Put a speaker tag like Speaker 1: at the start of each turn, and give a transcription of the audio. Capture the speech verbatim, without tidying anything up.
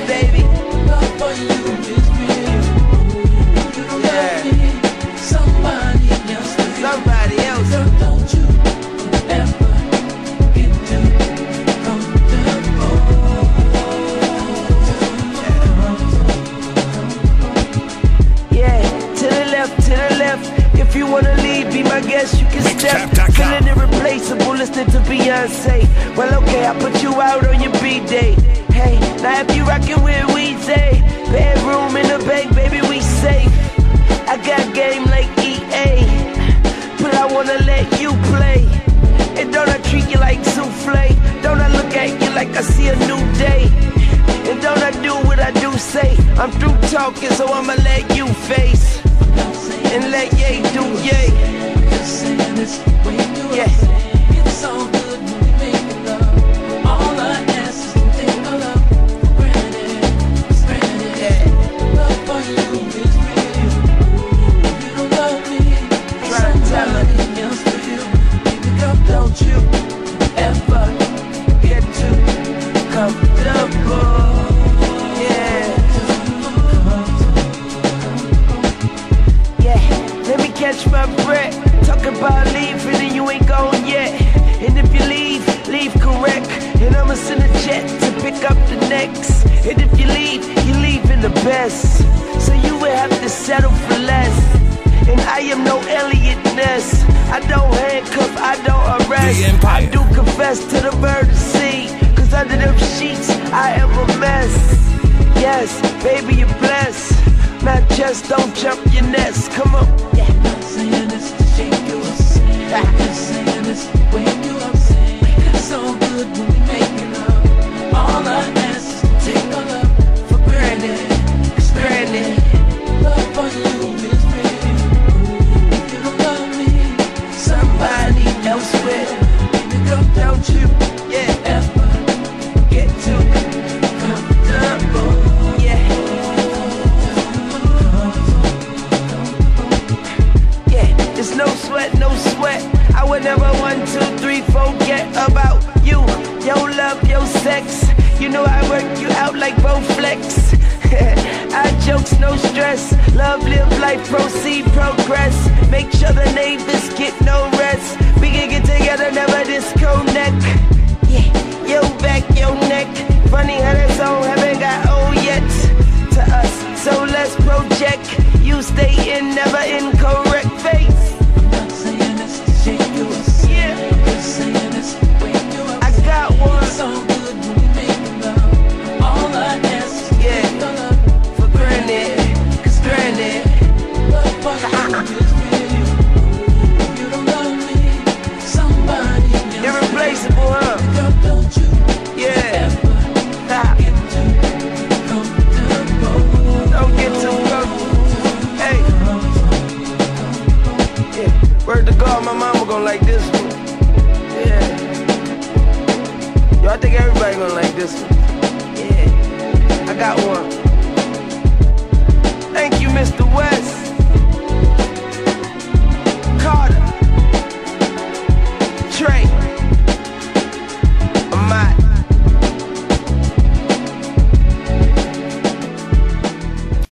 Speaker 1: baby.
Speaker 2: Love for you is real. You don't love me, somebody else will.
Speaker 1: Somebody else.
Speaker 2: Girl, don't you ever get too comfortable.
Speaker 1: Yeah, to the left, to the left. If you wanna leave, be my guest, you can step. Feeling irreplaceable, listening to Beyonce. Well, okay, I put you out on your B-day. Hey, now if you rockin' with Weezy, bedroom in the bank, baby, we safe. I got game like E A, but I wanna let you play. And don't I treat you like souffle? Don't I look at you like I see a new day? And don't I do what I do say? I'm through talking, so I'ma let you face. And let yay do yay.
Speaker 2: Just saying this when you
Speaker 1: Yeah.
Speaker 2: upset. It's all good when we make love. All I ask is to take a love for granted. It's granted.
Speaker 1: Yeah.
Speaker 2: Love for you is real. You don't love me,
Speaker 1: Try to tell her.
Speaker 2: somebody else will. Baby girl, don't you ever
Speaker 1: Get too comfortable. Yeah. Yeah, let me catch my breath. Talk about leaving and you ain't gone yet. And if you leave, leave correct. And I'ma send a jet to pick up the next. And if you leave, you leaving the best. So you would have to settle for less. And I am no Elliot Ness. I don't handcuff, I don't arrest.
Speaker 3: The Empire.
Speaker 1: I do confess to the murder scene. Cause under them sheets, I am a mess. Yes, baby, you're blessed. Not just don't jump your nest. Come on. Yeah.
Speaker 2: not saying this to shake you upset. Just saying this when you upset. It's all good when we make love. All I ask is to take a love for granted. It's granted. Love for you is real. If you don't love me, somebody else will. Baby girl, don't you
Speaker 1: Yeah.
Speaker 2: ever get too comfortable.
Speaker 1: Yeah. Yeah. There's no sweat, no sweat. I would never one, two, three, forget about you. Your love, your sex. You know I work you out like Bowflex. I jokes, no stress. Love, live life, proceed, progress. Make sure the neighbors get no rest. We can get together, never disconnect. Yeah, yo back, yo neck. Funny how that song haven't got